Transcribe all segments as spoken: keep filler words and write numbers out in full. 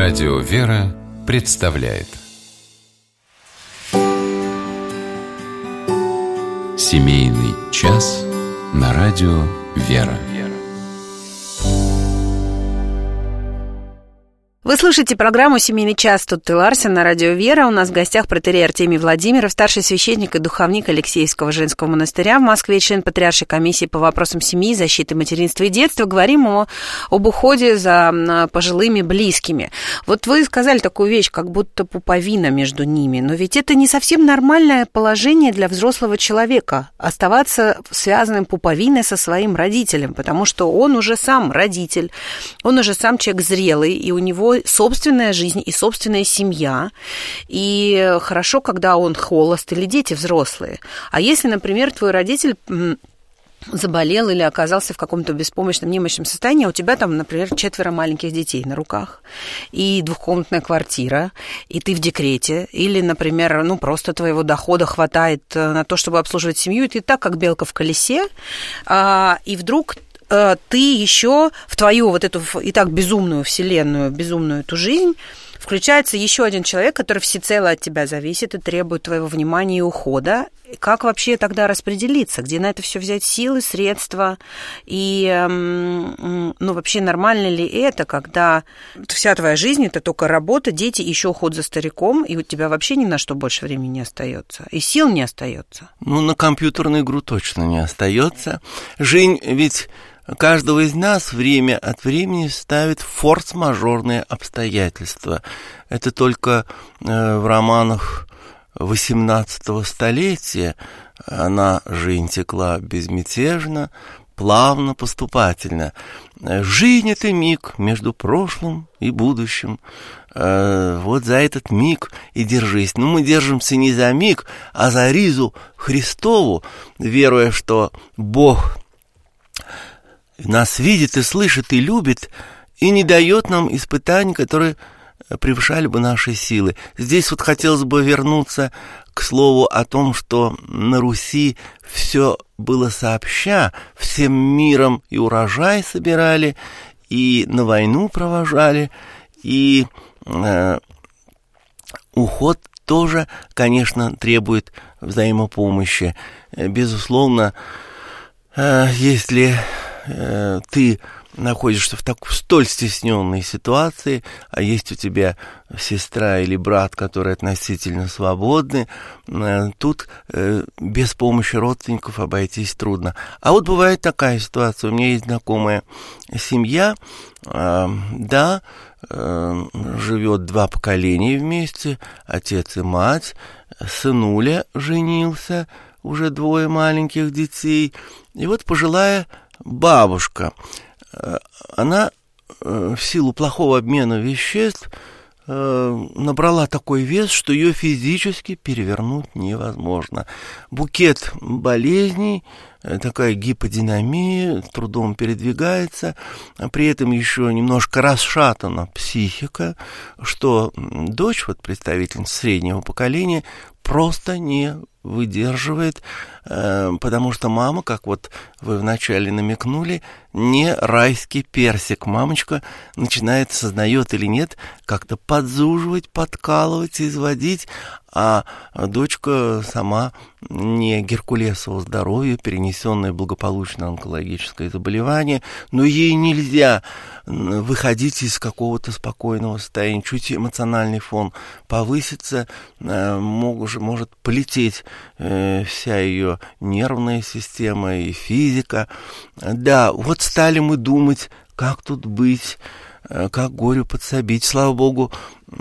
Радио «Вера» представляет Семейный час на радио «Вера». Вы слушаете программу «Семейный час». Тут ты, Ларсен, на радио «Вера». У нас в гостях протоиерей Артемий Владимиров, старший священник и духовник Алексеевского женского монастыря в Москве, член Патриаршей комиссии по вопросам семьи, защиты материнства и детства. Говорим о, об уходе за пожилыми близкими. Вот вы сказали такую вещь, как будто пуповина между ними. Но ведь это не совсем нормальное положение для взрослого человека, оставаться связанным пуповиной со своим родителем, потому что он уже сам родитель, он уже сам человек зрелый, и у него собственная жизнь и собственная семья, и хорошо, когда он холост или дети взрослые. А если, например, твой родитель заболел или оказался в каком-то беспомощном, немощном состоянии, а у тебя там, например, четверо маленьких детей на руках, и двухкомнатная квартира, и ты в декрете, или, например, ну, просто твоего дохода хватает на то, чтобы обслуживать семью, и ты так, как белка в колесе, и вдруг ты еще в твою вот эту и так безумную вселенную, безумную эту жизнь включается еще один человек, который всецело от тебя зависит и требует твоего внимания и ухода. Как вообще тогда распределиться? Где на это все взять силы, средства? И, ну, вообще нормально ли это, когда вся твоя жизнь – это только работа, дети, еще уход за стариком, и у тебя вообще ни на что больше времени не остается, и сил не остается? Ну, на компьютерную игру точно не остается. Жизнь ведь каждого из нас время от времени ставит форс-мажорные обстоятельства. Это только э, в романах восемнадцатого столетия она, жизнь, текла безмятежно, плавно, поступательно. Жизнь — это миг между прошлым и будущим. Э, вот за этот миг и держись. Но мы держимся не за миг, а за ризу Христову, веруя, что Бог нас видит и слышит и любит, и не дает нам испытаний, которые превышали бы наши силы. Здесь вот хотелось бы вернуться к слову о том, что на Руси все было сообща, всем миром и урожай собирали, и на войну провожали, и э, уход тоже, конечно, требует взаимопомощи. Безусловно, э, если ты находишься в такой столь стесненной ситуации, а есть у тебя сестра или брат, которые относительно свободны, тут без помощи родственников обойтись трудно. А вот бывает такая ситуация. У меня есть знакомая семья, да, живет два поколения вместе, отец и мать, сынуля женился, уже двое маленьких детей, и вот пожилая бабушка, она в силу плохого обмена веществ набрала такой вес, что ее физически перевернуть невозможно. Букет болезней, такая гиподинамия, трудом передвигается, при этом еще немножко расшатана психика, что дочь, вот представительница среднего поколения, просто не выдерживает, потому что мама, как вот вы вначале намекнули, не райский персик. Мамочка начинает, сознает или нет, как-то подзуживать, подкалывать, изводить, а дочка сама не геркулесового здоровья, перенесенное благополучно онкологическое заболевание, но ей нельзя выходить из какого-то спокойного состояния. Чуть эмоциональный фон повысится, может, может полететь вся ее нервная система и физика. Да, вот стали мы думать, как тут быть, как горю подсобить. Слава Богу,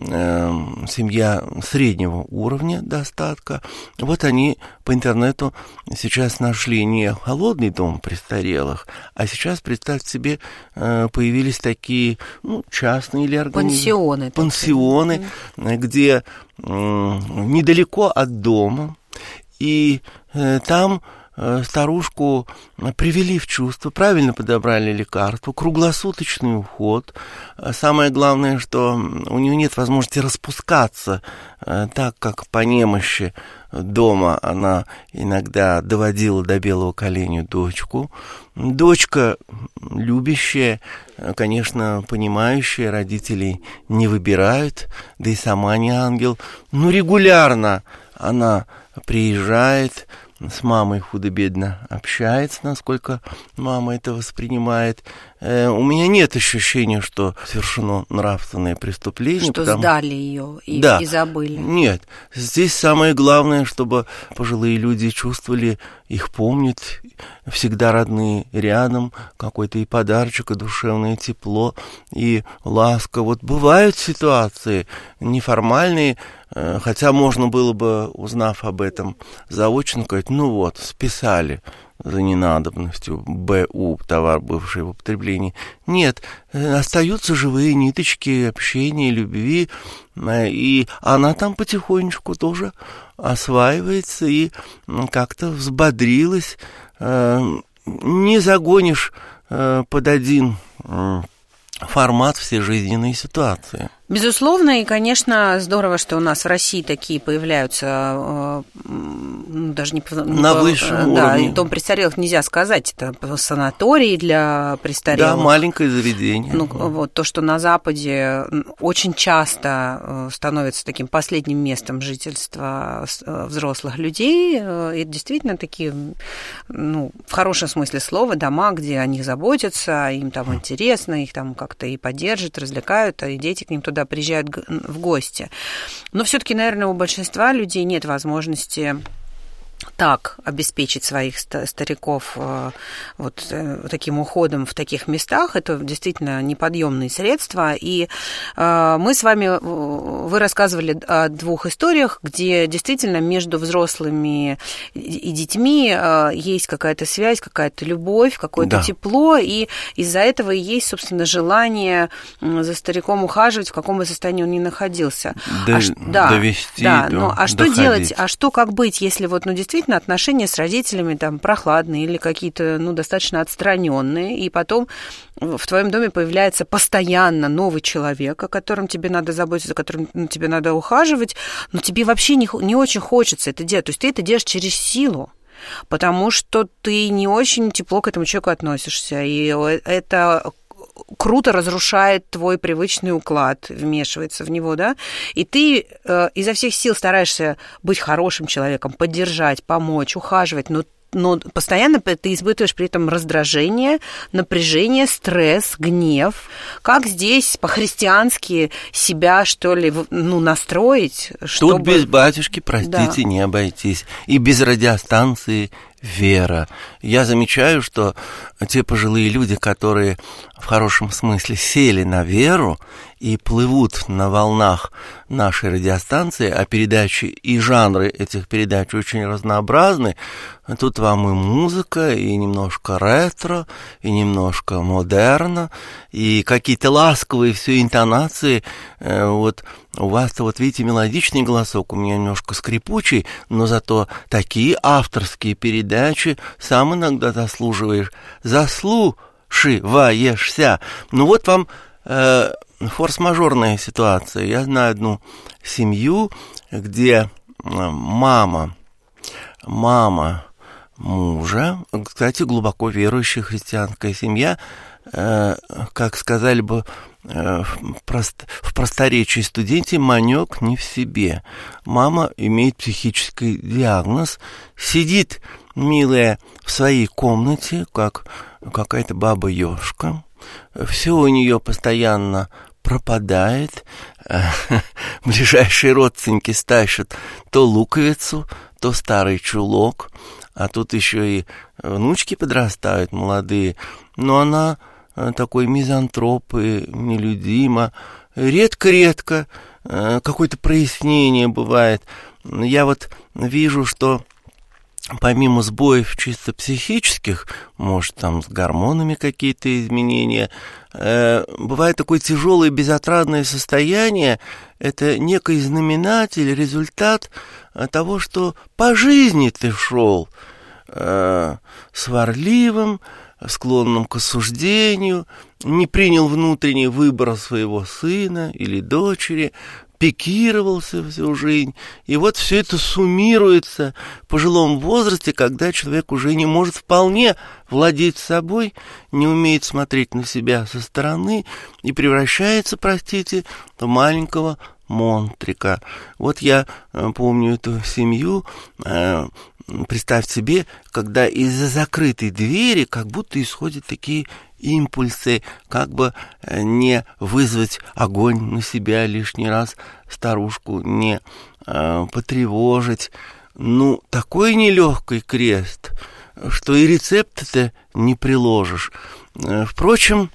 семья среднего уровня достатка. Вот они по интернету сейчас нашли не холодный дом престарелых, а сейчас, представьте себе, появились такие, ну, частные или организованные пансионы, пансионы, где недалеко от дома, и там старушку привели в чувство, правильно подобрали лекарства, круглосуточный уход. Самое главное, что у нее нет возможности распускаться, так как по немощи дома она иногда доводила до белого коленя дочку. Дочка любящая, конечно, понимающая, родителей не выбирают, да и сама не ангел. Но регулярно она приезжает, с мамой худо-бедно общается, насколько мама это воспринимает. Э, у меня нет ощущения, что совершено нравственное преступление. Что потому... сдали ее и, да. и забыли. Нет, здесь самое главное, чтобы пожилые люди чувствовали, их помнят, всегда родные рядом, какой-то и подарочек, и душевное тепло, и ласка. Вот бывают ситуации неформальные, хотя можно было бы, узнав об этом заочно, сказать, ну вот, списали за ненадобностью, БУ, товар, бывший в употреблении. Нет, остаются живые ниточки общения, любви, и она там потихонечку тоже осваивается и как-то взбодрилась. Не загонишь под один формат все жизненные ситуации. Безусловно, и, конечно, здорово, что у нас в России такие появляются, ну, даже не, не на по, высшем да, уровне. Дом престарелых нельзя сказать, это санатории для престарелых. Да, маленькое заведение. Ну, вот то, что на Западе очень часто становится таким последним местом жительства взрослых людей, это действительно такие, ну, в хорошем смысле слова, дома, где о них заботятся, им там интересно, их там как-то и поддержат, развлекают, и дети к ним туда приезжают в гости. Но все-таки, наверное, у большинства людей нет возможности так обеспечить своих стариков вот таким уходом в таких местах. Это действительно неподъемные средства. И мы с вами, вы рассказывали о двух историях, где действительно между взрослыми и детьми есть какая-то связь, какая-то любовь, какое-то да. тепло, и из-за этого и есть, собственно, желание за стариком ухаживать, в каком бы состоянии он ни находился. До, а, да, довести да, до, ну, а что доходить. делать, а что как быть, если вот, ну, действительно отношения с родителями там прохладные или какие-то, ну, достаточно отстраненные, и потом в твоем доме появляется постоянно новый человек, о котором тебе надо заботиться, о котором тебе надо ухаживать, но тебе вообще не, не очень хочется это делать. То есть ты это делаешь через силу, потому что ты не очень тепло к этому человеку относишься, и это круто разрушает твой привычный уклад, вмешивается в него, да, и ты э, изо всех сил стараешься быть хорошим человеком, поддержать, помочь, ухаживать, но но постоянно ты испытываешь при этом раздражение, напряжение, стресс, гнев. Как здесь по-христиански себя, что ли, ну, настроить, чтобы... Тут без батюшки, простите, да. не обойтись. И без радиостанции «Вера». Я замечаю, что те пожилые люди, которые в хорошем смысле сели на веру и плывут на волнах нашей радиостанции, а передачи и жанры этих передач очень разнообразны. Тут вам и музыка, и немножко ретро, и немножко модерна, и какие-то ласковые все интонации. Вот у вас-то, вот видите, мелодичный голосок, у меня немножко скрипучий, но зато такие авторские передачи сам иногда заслуживаешь, заслушиваешься. Ну вот вам э, форс-мажорная ситуация. Я знаю одну семью, где мама, мама мужа, кстати, глубоко верующая христианская семья, э, как сказали бы э, в, прост, в просторечии студенте, манек не в себе. Мама имеет психический диагноз, сидит, милая, в своей комнате, как какая-то баба-ёшка, все у нее постоянно пропадает, ближайшие родственники стащат то луковицу, то старый чулок, а тут еще и внучки подрастают молодые, но она такой мизантроп и нелюдима, редко-редко какое-то прояснение бывает. Я вот вижу, что помимо сбоев чисто психических, может, там с гормонами какие-то изменения, э, бывает такое тяжелое безотрадное состояние, это некий знаменатель, результат того, что по жизни ты шел, э, сварливым, склонным к осуждению, не принял внутренний выбор своего сына или дочери, пикировался всю жизнь. И вот все это суммируется в пожилом возрасте, когда человек уже не может вполне владеть собой, не умеет смотреть на себя со стороны и превращается, простите, в маленького монстрика. Вот я э, помню эту семью. Э, представь себе, когда из-за закрытой двери как будто исходят такие импульсы, как бы не вызвать огонь на себя лишний раз, старушку не э, потревожить. Ну, такой нелегкий крест, что и рецепта-то не приложишь. Э, впрочем,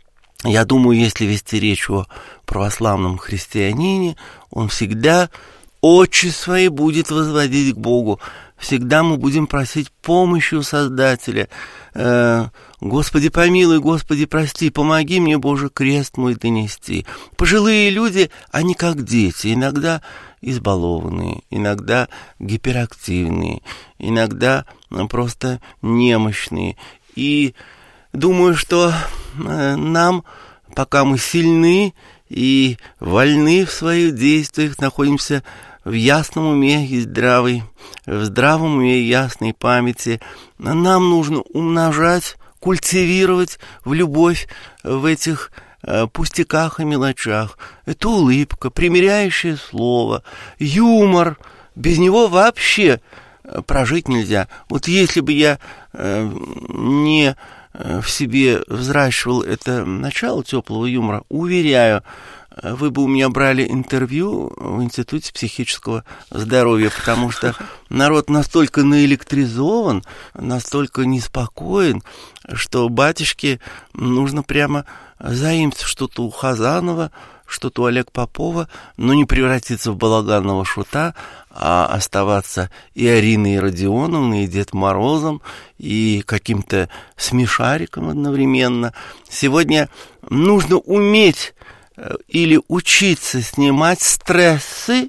я думаю, если вести речь о православном христианине, он всегда очи свои будет возводить к Богу. Всегда мы будем просить помощи у Создателя. Э, Господи, помилуй, Господи, прости, помоги мне, Боже, крест мой донести. Пожилые люди, они как дети, иногда избалованные, иногда гиперактивные, иногда просто немощные. И думаю, что э, нам, пока мы сильны и вольны в своих действиях, находимся в ясном уме и здравой, в здравом уме и ясной памяти, нам нужно умножать, культивировать в любовь в этих э, пустяках и мелочах. Это улыбка, примиряющее слово, юмор. Без него вообще прожить нельзя. Вот если бы я э, не э, в себе взращивал это начало теплого юмора, уверяю, вы бы у меня брали интервью в Институте психического здоровья, потому что народ настолько наэлектризован, настолько неспокоен, что батюшке нужно прямо заимствовать что-то у Хазанова, что-то у Олега Попова, но не превратиться в балаганного шута, а оставаться и Ариной Родионовной, и Дедом Морозом, и каким-то смешариком одновременно. Сегодня нужно уметь или учиться снимать стрессы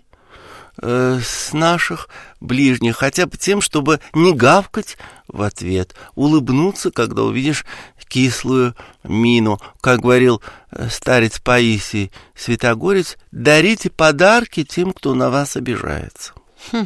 э, с наших ближних, хотя бы тем, чтобы не гавкать в ответ, улыбнуться, когда увидишь кислую мину. Как говорил старец Паисий Святогорец, дарите подарки тем, кто на вас обижается.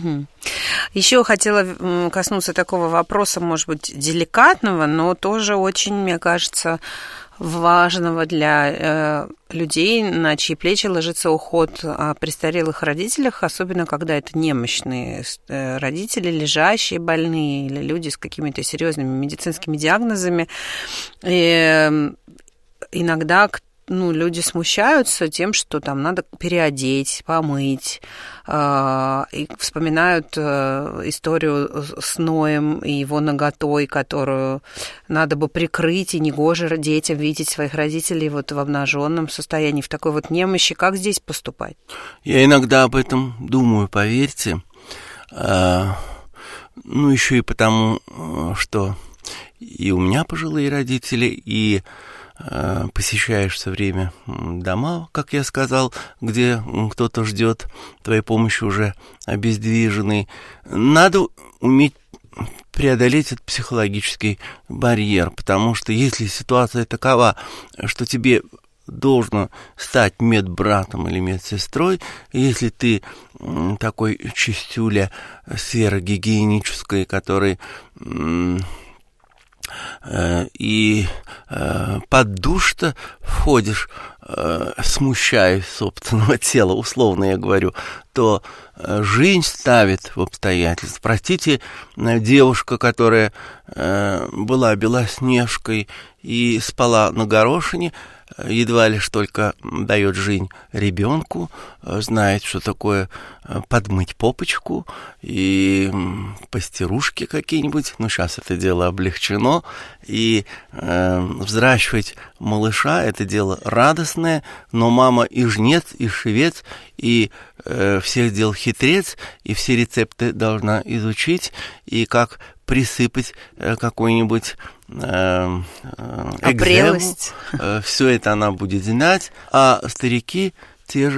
Еще хотела коснуться такого вопроса, может быть, деликатного, но тоже очень, мне кажется, важного для э, людей, на чьи плечи ложится уход о престарелых родителях, особенно когда это немощные э, родители, лежащие, больные или люди с какими-то серьезными медицинскими диагнозами. И, э, иногда ну, люди смущаются тем, что там надо переодеть, помыть, э, и вспоминают э, историю с Ноем и его наготой, которую надо бы прикрыть, и негоже детям видеть своих родителей вот в обнаженном состоянии, в такой вот немощи. Как здесь поступать? Я иногда об этом думаю, поверьте. А, ну, еще и потому, что и у меня пожилые родители, и посещаешь все время дома, как я сказал, где кто-то ждет твоей помощи уже обездвиженный. Надо уметь преодолеть этот психологический барьер, потому что если ситуация такова, что тебе должно стать медбратом или медсестрой, если ты такой чистюля сферы гигиенической, который и э, под душ-то входишь, э, смущаясь собственного тела, условно я говорю, то э, жизнь ставит в обстоятельства. Простите, э, девушка, которая э, была белоснежкой и спала на горошине, едва лишь только дает жизнь ребенку, знает, что такое подмыть попочку и постирушки какие-нибудь, ну, сейчас это дело облегчено, и э, взращивать малыша — это дело радостное, но мама и жнец, и швец, и э, всех дел хитрец, и все рецепты должна изучить, и как присыпать э, какой-нибудь э, экзему, э, все это она будет знать, а старики те же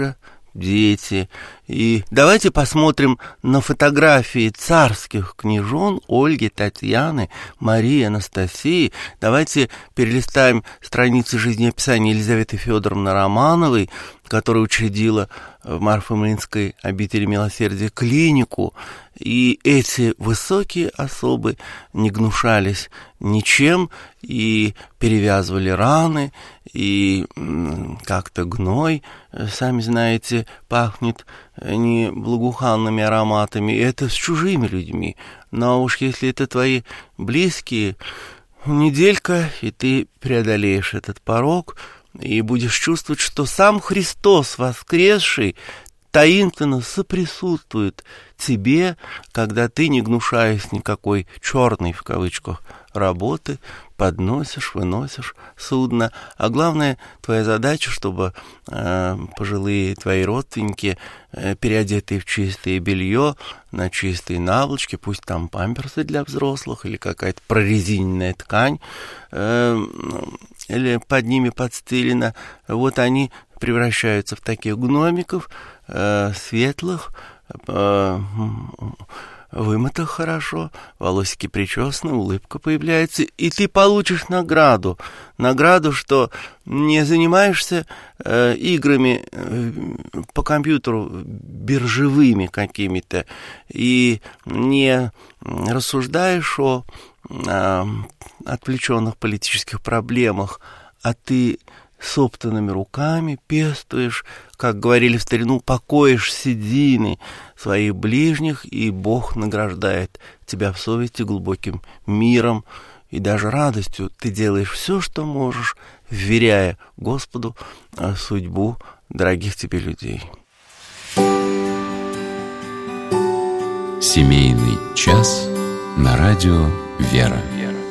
дети. И давайте посмотрим на фотографии царских княжон Ольги, Татьяны, Марии, Анастасии. Давайте перелистаем страницы жизнеописания Елизаветы Федоровны Романовой, которая учредила в Марфо-Мариинской обители милосердия клинику. И эти высокие особы не гнушались ничем и перевязывали раны, и как-то гной, сами знаете, пахнет не благоуханными ароматами, это с чужими людьми. Но уж если это твои близкие, неделька, и ты преодолеешь этот порог, и будешь чувствовать, что сам Христос воскресший таинственно соприсутствует тебе, когда ты, не гнушаясь никакой черной, в кавычках, работы, подносишь, выносишь судно. А главное, твоя задача, чтобы э, пожилые твои родственники, э, переодетые в чистое белье, на чистые наволочки, пусть там памперсы для взрослых или какая-то прорезиненная ткань, э, или под ними подстелена, вот они превращаются в таких гномиков, э, светлых, э, вымытых хорошо, волосики причесаны, улыбка появляется, и ты получишь награду. Награду, что не занимаешься э, играми э, по компьютеру биржевыми какими-то, и не рассуждаешь о э, отвлеченных политических проблемах, а ты собственными руками пестуешь, как говорили в старину, покоишь седины своих ближних, и Бог награждает тебя в совести глубоким миром и даже радостью. Ты делаешь все, что можешь, вверяя Господу судьбу дорогих тебе людей. Семейный час на радио «Вера».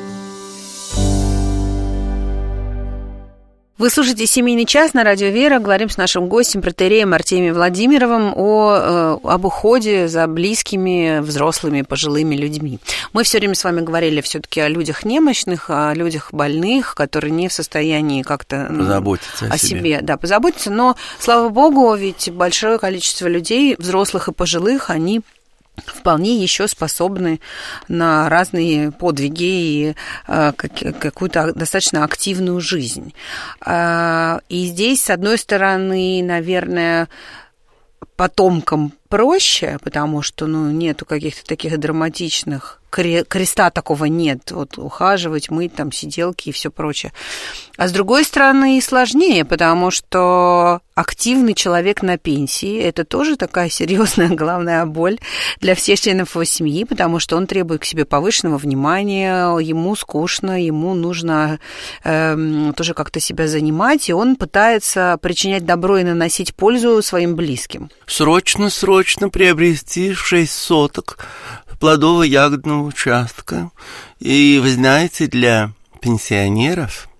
Вы слушаете «Семейный час» на радио «Вера». Говорим с нашим гостем, протоиереем Артемием Владимировым о, э, об уходе за близкими, взрослыми, пожилыми людьми. Мы все время с вами говорили все-таки о людях немощных, о людях больных, которые не в состоянии как-то позаботиться о, о себе. себе, да, позаботиться. Но, слава богу, ведь большое количество людей, взрослых и пожилых, они вполне еще способны на разные подвиги и э, как, какую-то достаточно активную жизнь. Э, и здесь, с одной стороны, наверное, потомкам проще, потому что ну, нету каких-то таких драматичных, креста такого нет, вот ухаживать, мыть, там, сиделки и все прочее. А с другой стороны, и сложнее, потому что активный человек на пенсии – это тоже такая серьезная головная боль для всех членов его семьи, потому что он требует к себе повышенного внимания, ему скучно, ему нужно э, тоже как-то себя занимать, и он пытается причинять добро и наносить пользу своим близким. Срочно, срочно приобрести шесть соток плодово-ягодного участка. И вы знаете, для пенсионеров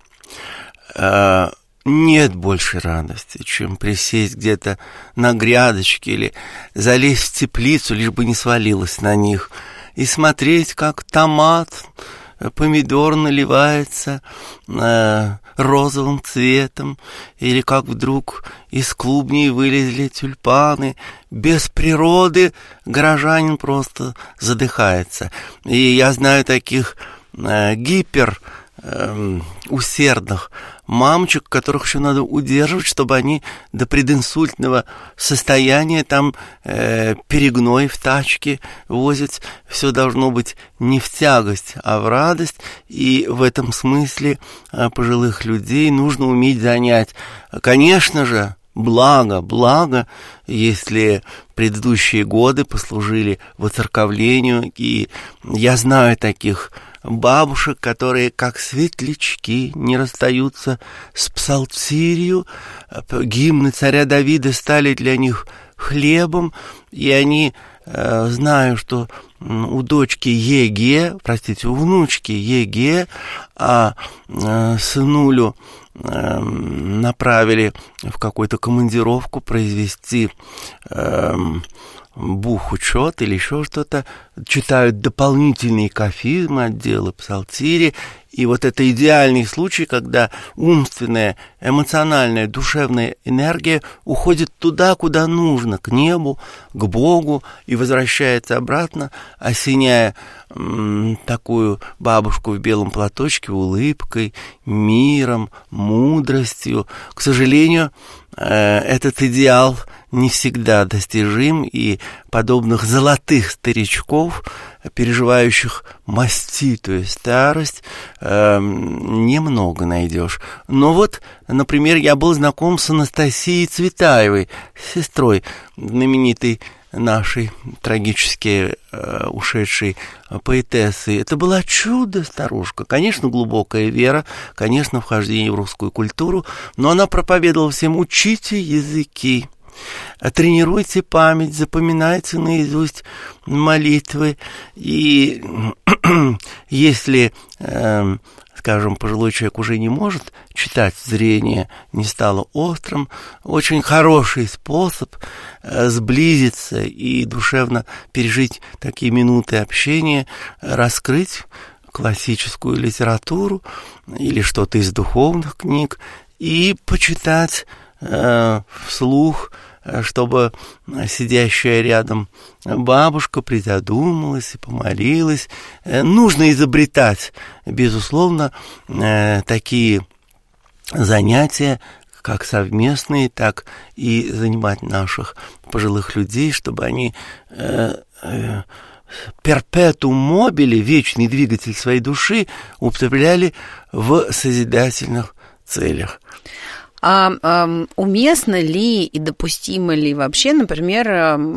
э, нет большей радости, чем присесть где-то на грядочке или залезть в теплицу, лишь бы не свалилось на них, и смотреть, как томат, помидор наливается э, розовым цветом, или как вдруг из клубней вылезли тюльпаны. Без природы горожанин просто задыхается. И я знаю таких э, гипер э, усердных мамочек, которых еще надо удерживать, чтобы они до прединсультного состояния там э, перегной в тачке возят. Все должно быть не в тягость, а в радость. И в этом смысле э, пожилых людей нужно уметь занять. Конечно же, благо, благо, если предыдущие годы послужили воцерковлению. И я знаю таких бабушек, которые как светлячки не расстаются с псалтирью. Гимны царя Давида стали для них хлебом, и они, э, знаю, что у дочки Еге, простите, у внучки Еге, а э, сынулю э, направили в какую-то командировку произвести э, бухучет или еще что-то, читают дополнительные кафизмы, отделы псалтири, И вот это идеальный случай, когда умственная, эмоциональная, душевная энергия уходит туда, куда нужно, к небу, к Богу, и возвращается обратно, осеняя м, такую бабушку в белом платочке улыбкой, миром, мудростью. К сожалению, э, этот идеал не всегда достижим, и подобных золотых старичков, переживающих маститую старость, э, немного найдешь. Но вот, например, я был знаком с Анастасией Цветаевой, сестрой знаменитой нашей трагически э, ушедшей поэтессы. Это была чудо-старушка. Конечно, глубокая вера, конечно, вхождение в русскую культуру, но она проповедовала всем: учите языки, тренируйте память, запоминайте наизусть молитвы. И если, э, скажем, пожилой человек уже не может читать, зрение не стало острым, очень хороший способ э, сблизиться и душевно пережить такие минуты общения, раскрыть классическую литературу или что-то из духовных книг и почитать э, вслух, чтобы сидящая рядом бабушка призадумалась и помолилась. Нужно изобретать, безусловно, такие занятия, как совместные, так и занимать наших пожилых людей, чтобы они перпетум мобили, вечный двигатель своей души, употребляли в созидательных целях. А, а уместно ли и допустимо ли вообще, например,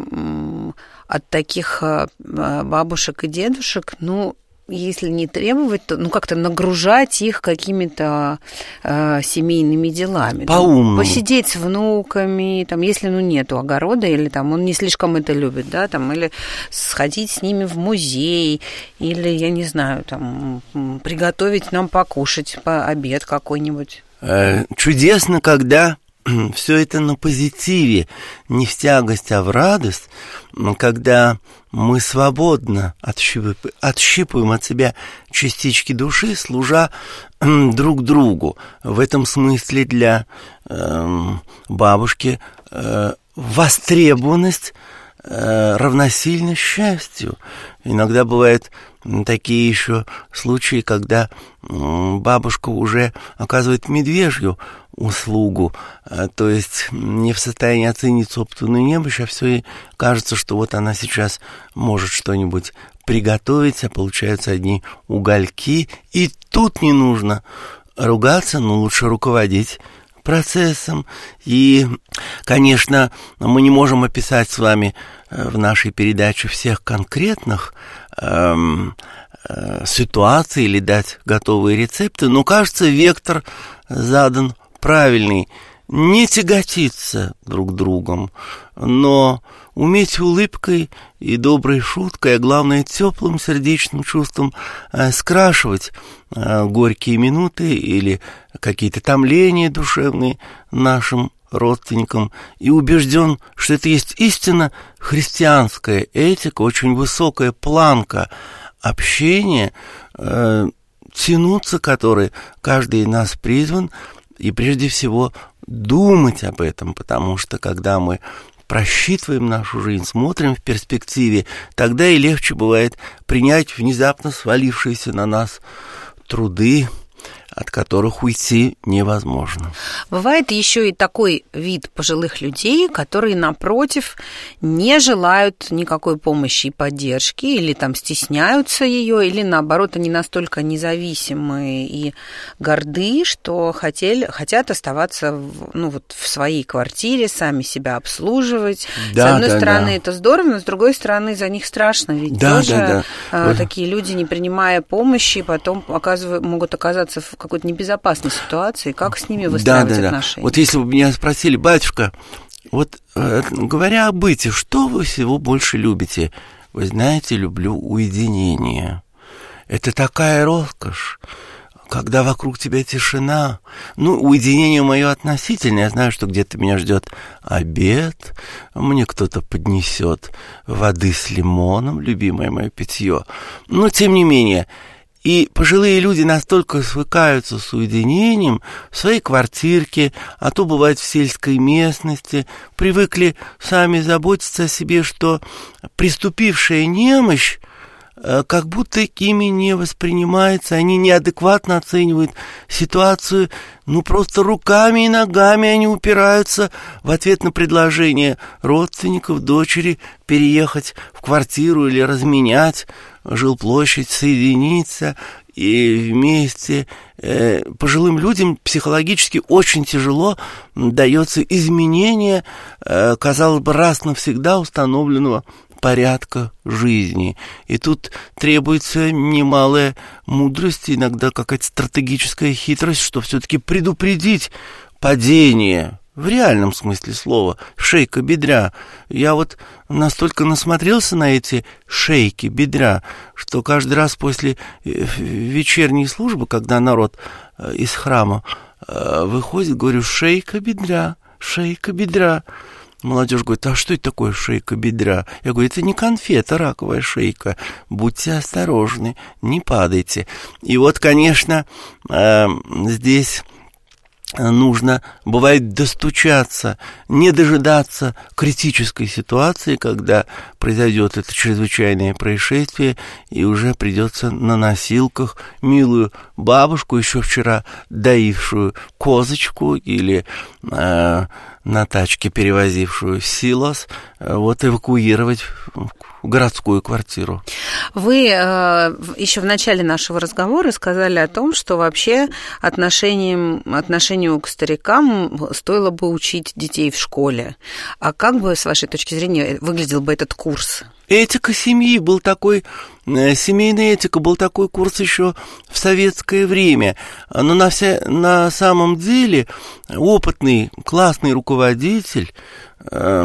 от таких бабушек и дедушек, ну, если не требовать, то ну, как-то нагружать их какими-то э, семейными делами? По-умному. Посидеть с внуками, там, если ну, нету огорода, или там, он не слишком это любит, да, там, или сходить с ними в музей, или, я не знаю, там, приготовить нам покушать, по обед какой-нибудь. Чудесно, когда все это на позитиве, не в тягость, а в радость, когда мы свободно отщипываем, отщипываем от себя частички души, служа друг другу. В этом смысле для э, бабушки э, востребованность э, равносильна счастью. Иногда бывают такие еще случаи, когда бабушка уже оказывает медвежью услугу, то есть не в состоянии оценить собственную немощь, а все ей кажется, что вот она сейчас может что-нибудь приготовить, а получаются одни угольки. И тут не нужно ругаться, но лучше руководить процессом. И, конечно, мы не можем описать с вами в нашей передаче всех конкретных эм, э, ситуаций или дать готовые рецепты, но, кажется, вектор задан правильный. Не тяготиться друг другом, но уметь улыбкой и доброй шуткой, а главное, теплым сердечным чувством э, скрашивать э, горькие минуты или какие-то томления душевные нашим родственникам, и убежден, что это есть истинно христианская этика, очень высокая планка общения, э, тянуться которой каждый из нас призван, и прежде всего думать об этом, потому что когда мы просчитываем нашу жизнь, смотрим в перспективе, тогда и легче бывает принять внезапно свалившиеся на нас труды, от которых уйти невозможно. Бывает еще и такой вид пожилых людей, которые, напротив, не желают никакой помощи и поддержки, или там стесняются ее, или, наоборот, они настолько независимые и горды, что хотели, хотят оставаться в, ну, вот, в своей квартире, сами себя обслуживать. Да, с одной да, стороны, да. это здорово, но с другой стороны, за них страшно, ведь да, тоже да, да. А, Вот. Такие люди, не принимая помощи, потом оказывают, могут оказаться в какой-то небезопасной ситуации. Как с ними выстраивать да, да, отношения? Да. Вот если бы меня спросили: батюшка, вот э, говоря о быте, что вы всего больше любите? Вы знаете, люблю уединение. Это такая роскошь, когда вокруг тебя тишина. Ну, уединение мое относительное. Я знаю, что где-то меня ждет обед, мне кто-то поднесет воды с лимоном, любимое мое питье. Но, тем не менее, И пожилые люди настолько свыкаются с уединением в своей квартирке, а то бывает в сельской местности, привыкли сами заботиться о себе, что приступившая немощь как будто ими не воспринимается, они неадекватно оценивают ситуацию, ну просто руками и ногами они упираются в ответ на предложение родственников, дочери переехать в квартиру или разменять жилплощадь, соединиться и вместе. Э, пожилым людям психологически очень тяжело дается изменение, э, казалось бы, раз навсегда установленного порядка жизни. И тут требуется немалая мудрость, иногда какая-то стратегическая хитрость, что все-таки предупредить падение, в реальном смысле слова, шейка бедра. Я вот настолько насмотрелся на эти шейки бедра, что каждый раз после вечерней службы, когда народ из храма выходит, говорю: шейка бедра, шейка бедра. Молодежь говорит: а что это такое шейка бедра? Я говорю: это не конфета, раковая шейка. Будьте осторожны, не падайте. И вот, конечно, здесь нужно, бывает, достучаться, не дожидаться критической ситуации, когда произойдет это чрезвычайное происшествие, и уже придется на носилках милую бабушку, еще вчера доившую козочку, или э, на тачке перевозившую силос, э, вот эвакуировать в городскую квартиру. Вы э, еще в начале нашего разговора сказали о том, что вообще отношением, отношению к старикам стоило бы учить детей в школе. А как бы, с вашей точки зрения, выглядел бы этот курс? Этика семьи был такой, э, семейная этика был такой курс еще в советское время. Но на, вся, на самом деле опытный, классный руководитель, э,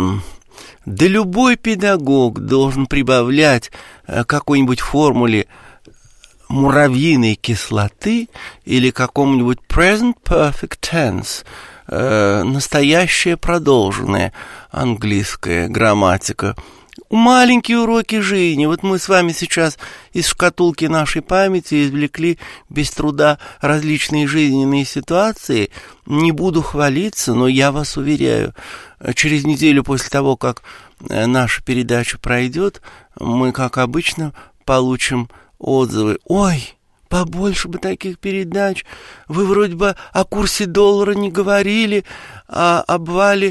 да любой педагог должен прибавлять э, какой-нибудь формуле муравьиной кислоты или какому-нибудь present perfect tense, э, настоящее продолженное, английская грамматика. Маленькие уроки жизни. Вот мы с вами сейчас из шкатулки нашей памяти извлекли без труда различные жизненные ситуации. Не буду хвалиться, но я вас уверяю, через неделю после того, как наша передача пройдет, мы, как обычно, получим отзывы. Ой, побольше бы таких передач. Вы вроде бы о курсе доллара не говорили, а обвале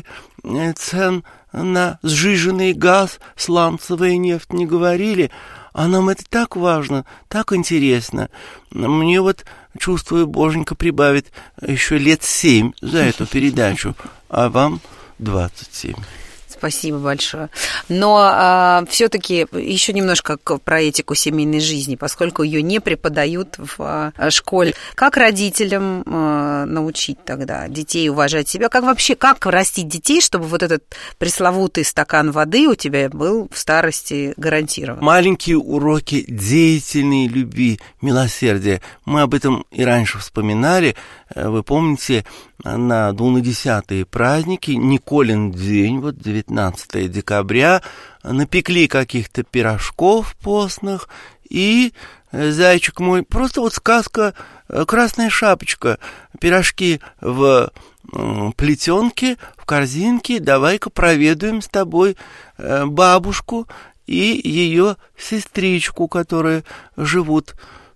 цен на сжиженный газ, сланцевая нефть не говорили, а нам это так важно, так интересно. Мне вот, чувствую, Боженька прибавит еще лет семь за эту передачу, а вам двадцать семь. Спасибо большое. Но а, все-таки еще немножко про этику семейной жизни, поскольку ее не преподают в а, школе. Как родителям а, научить тогда детей уважать себя? Как вообще, как растить детей, чтобы вот этот пресловутый стакан воды у тебя был в старости гарантирован? Маленькие уроки деятельной любви, милосердия. Мы об этом и раньше вспоминали. Вы помните, на двунадесятые праздники, Николин день, вот девятнадцатого декабря, напекли каких-то пирожков постных, и, зайчик мой, просто вот сказка «Красная шапочка», пирожки в плетенке, в корзинке, давай-ка проведаем с тобой бабушку и ее сестричку, которые живут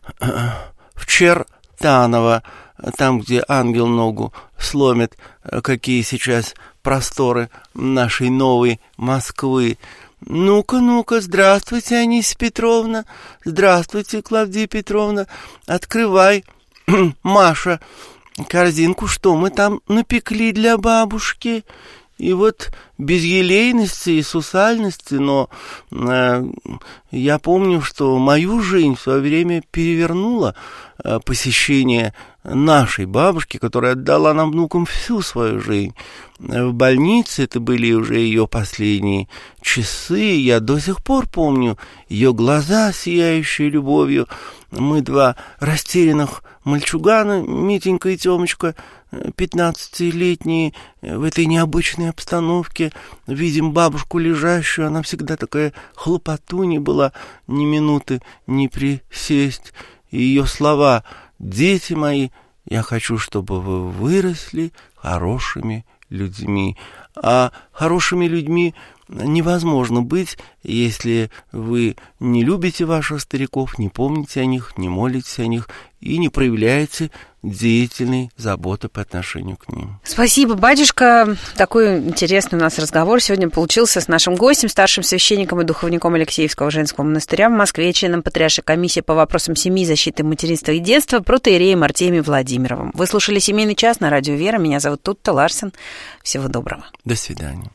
в Чертаново, там, где ангел ногу сломит, какие сейчас просторы нашей новой Москвы. Ну-ка, ну-ка, здравствуйте, Анисия Петровна, здравствуйте, Клавдия Петровна, открывай, Маша, корзинку, что мы там напекли для бабушки. И вот без елейности и сусальности, но э, я помню, что мою жизнь в свое время перевернуло э, посещение нашей бабушки, которая отдала нам, внукам, всю свою жизнь. В больнице это были уже ее последние часы. Я до сих пор помню ее глаза, сияющие любовью. Мы два растерянных мальчугана, Митенька и Тёмочка, пятнадцатилетние, в этой необычной обстановке, видим бабушку лежащую, она всегда такая хлопотунья была, ни минуты не присесть. и ее слова: «Дети мои, я хочу, чтобы вы выросли хорошими людьми». А хорошими людьми невозможно быть, если вы не любите ваших стариков, не помните о них, не молитесь о них и не проявляете деятельной заботы по отношению к ним. Спасибо, батюшка. Такой интересный у нас разговор сегодня получился с нашим гостем, старшим священником и духовником Алексеевского женского монастыря в Москве, членом Патриаршей комиссии по вопросам семьи, защиты материнства и детства, протоиереем Артемием Владимировым. Вы слушали «Семейный час» на радио «Вера». Меня зовут Тутта Ларсен. Всего доброго. До свидания.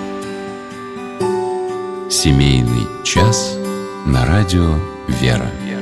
«Семейный час» на радио «Вера».